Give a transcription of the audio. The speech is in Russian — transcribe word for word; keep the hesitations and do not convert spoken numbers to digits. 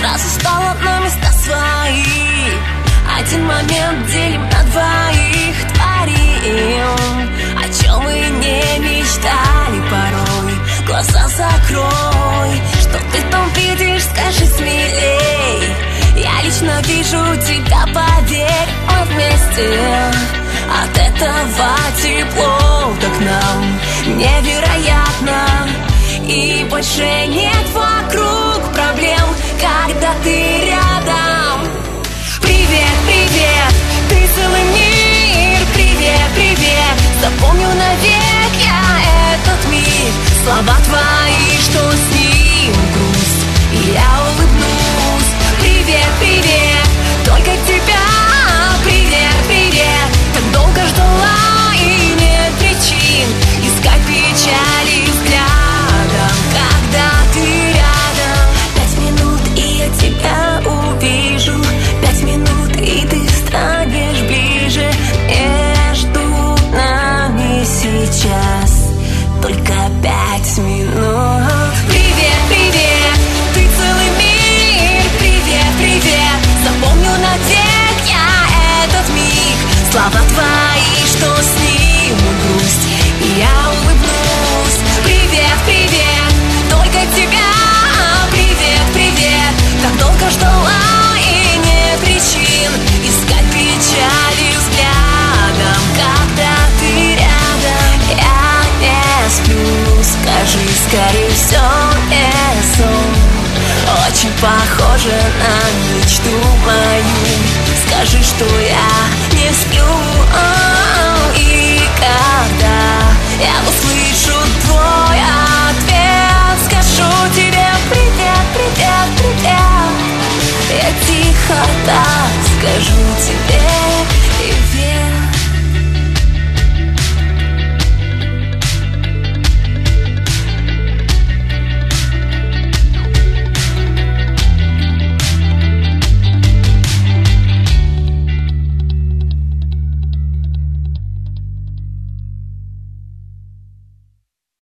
сразу стало на места свои. Один момент делим на двоих, творим, о чем мы не мечтали порой. Глаза закрой, что ты там видишь, скажи смелей. Я лично вижу тебя, поверь, мы вместе. От этого тепло, так нам невероятно. И больше нет вокруг проблем, когда ты рядом. Привет, привет, ты целый мир. Привет, привет, запомню навек я этот мир. Слова твои, что с ним грусть, и я улыбнусь. Привет, привет, только тебя. Привет, привет, так долго ждала и нет причин искать печали взглядом, когда ты рядом. Пять минут и я тебя увижу. Пять минут и ты станешь ближе. Между нами сейчас только пять минут. Привет, привет, ты целый мир. Привет, привет, запомню навек я этот миг. Слова твои, что с ним грусть, и я улыбнусь. Привет, привет, только тебя. Привет, привет, так долго ждала и нет причин искать печали взглядом, когда ты рядом. Я не сплю, скажи, скорее все не сон. Очень похоже на мечту мою. Скажи, что я не сплю.